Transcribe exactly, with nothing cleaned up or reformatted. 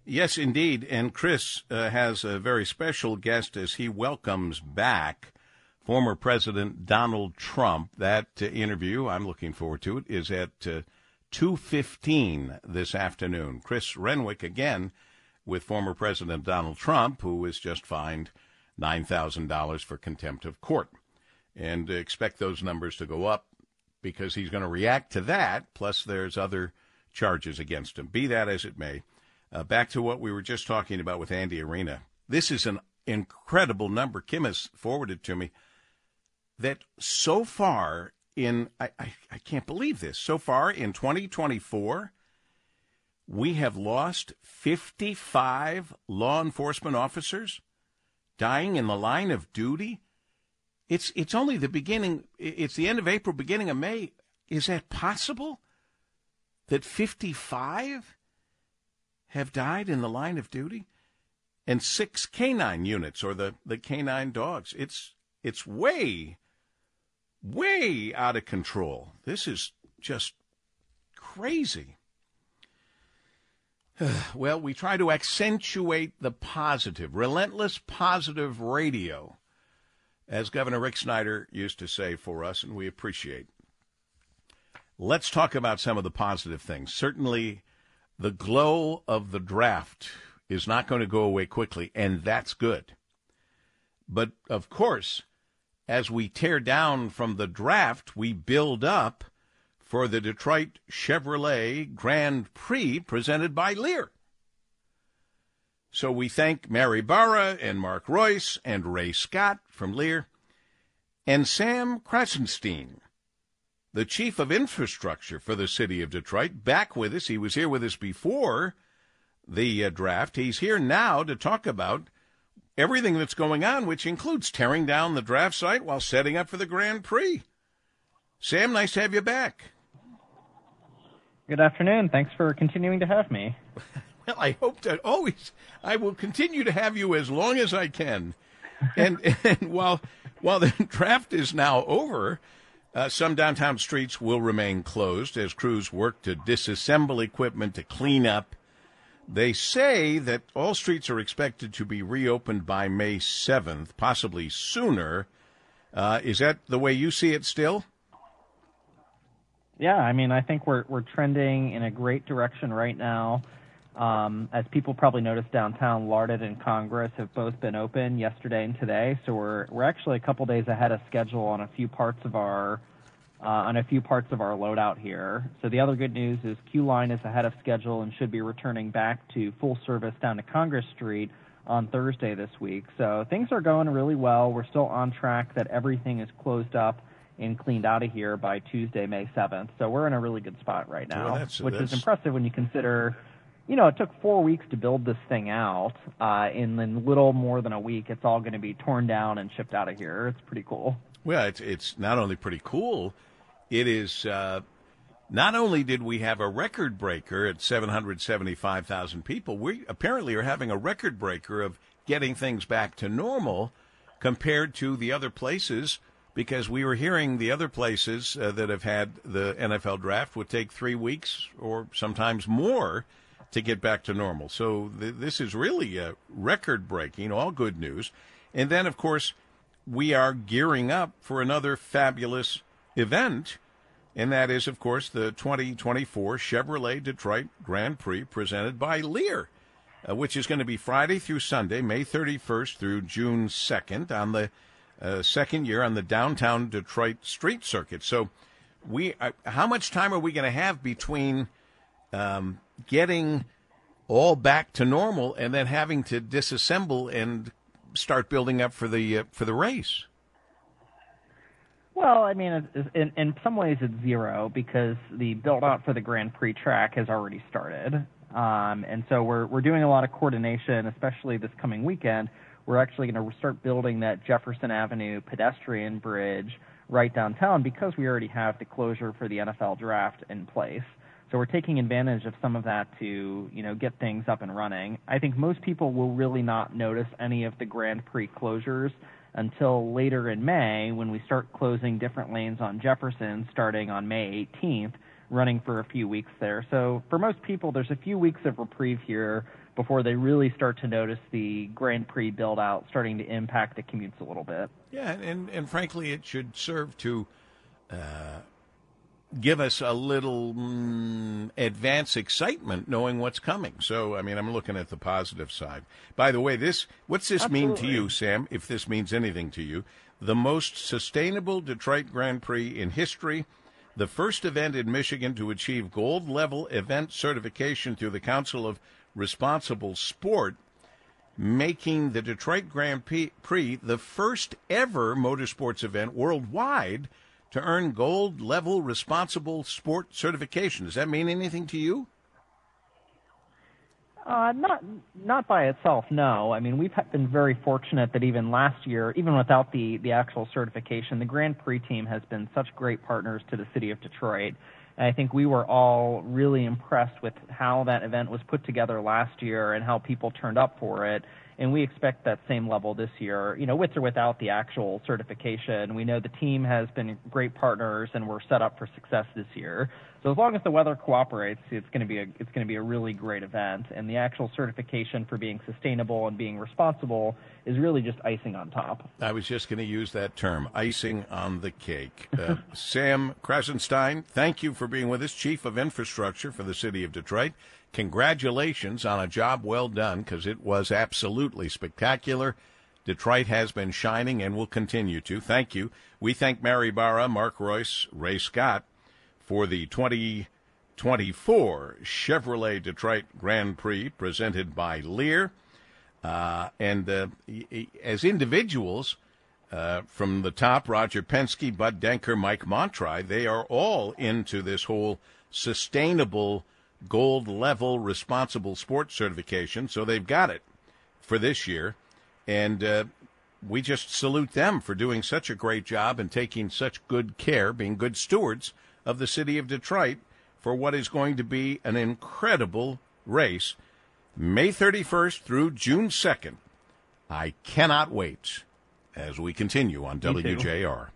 Yes, indeed. And Chris uh, has a very special guest as he welcomes back former President Donald Trump. That uh, interview, I'm looking forward to it, is at uh, two fifteen this afternoon. Chris Renwick again with former President Donald Trump, who was just fined nine thousand dollars for contempt of court. And uh, expect those numbers to go up because he's going to react to that, plus there's other charges against him. Be that as it may, uh, back to what we were just talking about with Andy Arena. This is an incredible number. Kim has forwarded to me that so far in, I, I, I can't believe this, so far in twenty twenty-four, we have lost fifty-five law enforcement officers dying in the line of duty. It's it's only the beginning. It's the end of April, beginning of May. Is that possible? That fifty-five have died in the line of duty? And six canine units, or the, the canine dogs. It's it's way, way out of control. This is just crazy. Well, we try to accentuate the positive, relentless positive radio, as Governor Rick Snyder used to say for us, and we appreciate. Let's talk about some of the positive things. Certainly, the glow of the draft is not going to go away quickly, and that's good. But, of course, as we tear down from the draft, we build up for the Detroit Chevrolet Grand Prix presented by Lear. So we thank Mary Barra and Mark Royce and Ray Scott from Lear and Sam Krasenstein, the chief of infrastructure for the city of Detroit, back with us. He was here with us before the uh, draft. He's here now to talk about everything that's going on, which includes tearing down the draft site while setting up for the Grand Prix. Sam, nice to have you back. Good afternoon. Thanks for continuing to have me. Well, I hope to always, I will continue to have you as long as I can. And, and while while the draft is now over, uh, some downtown streets will remain closed as crews work to disassemble equipment to clean up. They say that all streets are expected to be reopened by May seventh, possibly sooner. Uh, is that the way you see it still? Yeah, I mean, I think we're we're trending in a great direction right now. Um, as people probably noticed, downtown Larded and Congress have both been open yesterday and today, so we're we're actually a couple days ahead of schedule on a few parts of our uh, on a few parts of our loadout here. So the other good news is Q Line is ahead of schedule and should be returning back to full service down to Congress Street on Thursday this week. So things are going really well. We're still on track that everything is closed up and cleaned out of here by Tuesday, May seventh. So we're in a really good spot right now, well, that's, which that's... is impressive when you consider, you know, it took four weeks to build this thing out. Uh, in, in little more than a week, it's all going to be torn down and shipped out of here. It's pretty cool. Well, it's, it's not only pretty cool, it is uh, not only did we have a record breaker at seven hundred seventy-five thousand people, we apparently are having a record breaker of getting things back to normal compared to the other places, because we were hearing the other places uh, that have had the N F L draft would take three weeks or sometimes more to get back to normal. So th- this is really uh, record-breaking, all good news. And then, of course, we are gearing up for another fabulous event, and that is, of course, the twenty twenty-four Chevrolet Detroit Grand Prix presented by Lear, uh, which is going to be Friday through Sunday, May thirty-first through June second, on the Uh, second year on the downtown Detroit street circuit. So we, uh, how much time are we going to have between um, getting all back to normal and then having to disassemble and start building up for the uh, for the race? Well, I mean, in, in some ways it's zero because the build-out for the Grand Prix track has already started. Um, and so we're we're doing a lot of coordination, especially this coming weekend. We're actually going to start building that Jefferson Avenue pedestrian bridge right downtown because we already have the closure for the N F L draft in place. So we're taking advantage of some of that to, you know, get things up and running. I think most people will really not notice any of the Grand Prix closures until later in May when we start closing different lanes on Jefferson starting on May eighteenth, running for a few weeks there. So for most people, there's a few weeks of reprieve here before they really start to notice the Grand Prix build-out starting to impact the commutes a little bit. Yeah, and, and frankly, it should serve to uh, give us a little mm, advance excitement knowing what's coming. So, I mean, I'm looking at the positive side. By the way, this what's this Absolutely. mean to you, Sam, if this means anything to you? The most sustainable Detroit Grand Prix in history, the first event in Michigan to achieve gold-level event certification through the Council of Responsible Sport, making the Detroit Grand Prix the first ever motorsports event worldwide to earn gold-level responsible sport certification. Does that mean anything to you? Uh, not not by itself, no. I mean, we've been very fortunate that even last year, even without the, the actual certification, the Grand Prix team has been such great partners to the city of Detroit. And I think we were all really impressed with how that event was put together last year and how people turned up for it. And we expect that same level this year, you know, with or without the actual certification. We know the team has been great partners and we're set up for success this year. So as long as the weather cooperates, it's going to be a it's going to be a really great event. And the actual certification for being sustainable and being responsible is really just icing on top. I was just going to use that term, icing on the cake. Uh, Sam Krasenstein, thank you for being with us, Chief of Infrastructure for the City of Detroit. Congratulations on a job well done, because it was absolutely spectacular. Detroit has been shining and will continue to. Thank you. We thank Mary Barra, Mark Royce, Ray Scott for the twenty twenty-four Chevrolet Detroit Grand Prix presented by Lear. Uh, and uh, as individuals, uh, from the top, Roger Penske, Bud Denker, Mike Montry, they are all into this whole sustainable gold-level responsible sports certification, so they've got it for this year. And uh, we just salute them for doing such a great job and taking such good care, being good stewards of the city of Detroit for what is going to be an incredible race, May thirty-first through June second. I cannot wait as we continue on W J R.